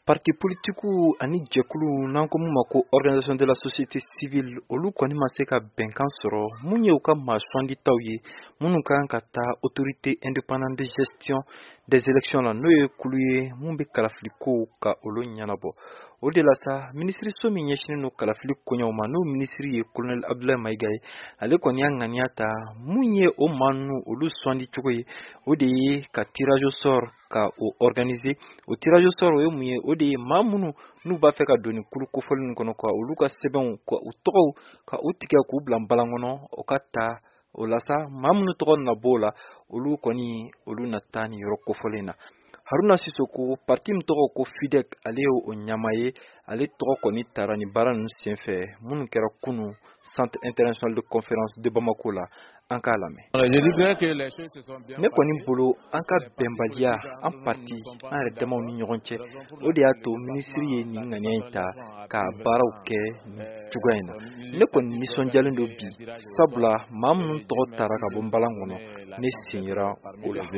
Parti politiku ani jɛkulu n'an ko mun ma ko organisation de la société civile olu kɔni ma se ka bɛnkan sɔrɔ mun ye u ka maasɔnditaw ye minnu kan ka taa autorité indépendante de gestion des élections la n'o ye kulu ye mun bɛ kalafiliko ka olu ɲɛnabɔ o de la sa minisiriso min ɲɛsinnen don kalafili koɲɛw ma n'o minisiri ye colonel Abdoulaye Maïga ye ale kɔni y'a ŋaniya ta mun ye o maa ninnu olu sɔndi cogo ye o de ye ka tirage au sort ka o organiser o tirage au sort o ye mun ye o de ye maa minnu n'u b'a fɛ ka don nin kulu kofɔli nin kɔnɔ ka olu ka sɛbɛnw ka u tɔgɔw ka u tigɛ k'u bila balan kɔnɔ o ka taa o la sa maa minnu tɔgɔ na bɔ o la olu kɔni olu na taa nin yɔrɔ kofɔlen na Haruna Sisoko parti min tɔgɔ ko FIDEC ale ye o ɲama ye ale tɔgɔ kɔni taara nin baara ninnu senfɛ minnu kɛra kunu Centre international de conférence de Bamako la an k'a lamɛn. Ne kɔni bolo an ka bɛnbaliya an parti an yɛrɛ damaw ni ɲɔgɔn cɛ o de y'a to minisiri ye nin ŋaniya in ta ka baaraw kɛ nin cogoya in na ne kɔni nisɔndiyalen don bi sabula maa minnu tɔgɔ taara ka bɔ n balan kɔnɔ ne sen yera o la.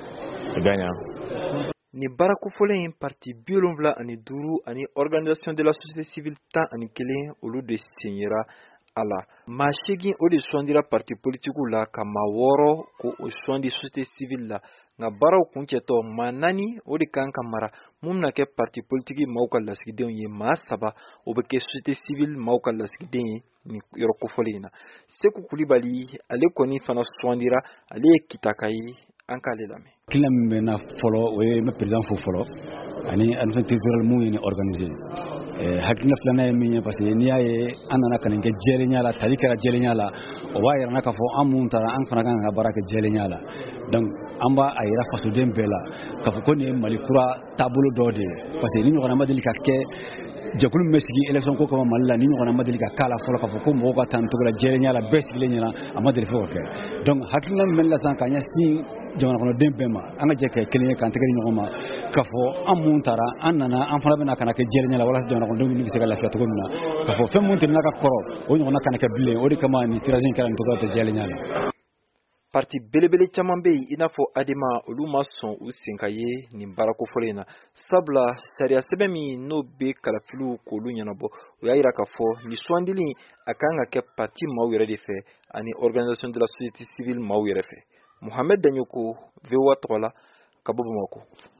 Nin baara kofɔlen in parti 75 ani organisation de la société civile 11 olu de sen yera a la maa 8 o de sɔndira parti politiku la ka maa 6 ko o sɔndi société civile la nka baaraw kuncɛtɔ maa 4 o de kan ka mara mun bɛna kɛ parti politiki maaw ka lasigidenw ye maa 3 o bɛ kɛ société civile maaw ka lasigiden ye nin yɔrɔ kofɔlen in na Seku Kulibali ale kɔni fana sɔndira ale ye kitaka ye an k'ale lamɛn. Kila min bɛ na fɔlɔ o ye président fo fɔlɔ ani adjoint territorial mun ye ni organiser hakilina filanan ye min ye parce que n'i y'a ye an nana ka nin kɛ jɛlenya la tali kɛra jɛlenya la o b'a yira na k'a fɔ an mun taara an fana kan ka baara kɛ jɛlenya la donc an b'a a yira fasoden bɛɛ la k'a fɔ ko nin ye Mali kura taabolo dɔ de ye parce que ni ɲɔgɔnna ma deli ka kɛ jɛkulu min bɛ sigi élection ko kama Mali la ni ɲɔgɔnna ma deli ka k'a la fɔlɔ k'a fɔ ko mɔgɔw ka taa nin cogo la jɛlenya la bɛɛ sigilen ɲɛna a ma deli fo ka kɛ donc hakilina min bɛ la sisan ka ɲɛsin jamana kɔnɔden bɛɛ ma an ka jɛ kɛ kelen ye k'an tɛgɛ di ɲɔgɔn ma k'a fɔ an mun taara an nana an fana bɛna kana kɛ jɛlenya la walasa jamana kɔnɔdenw bɛ se ka lafiya cogo min na k'a fɔ fɛn mun tɛmɛna ka kɔrɔ o ɲɔgɔnna kana kɛ bilen o de kama nin tirage in kɛra nin cogoya tɛ jɛlenya la. Parti belebele caman bɛ yen i n'a fɔ ADEMA olu ma sɔn u sen ka ye nin baara kofɔlen in na sabula sariya sɛbɛn min n'o bɛ kalafiliw k'olu ɲɛnabɔ o y'a jira k'a fɔ nin sugandili a kan ka kɛ parti maaw yɛrɛ de fɛ ani organisation de la société civile maaw yɛrɛ fɛ Mohamed Danyoko VOA tɔgɔ la ka bɔ Bamako.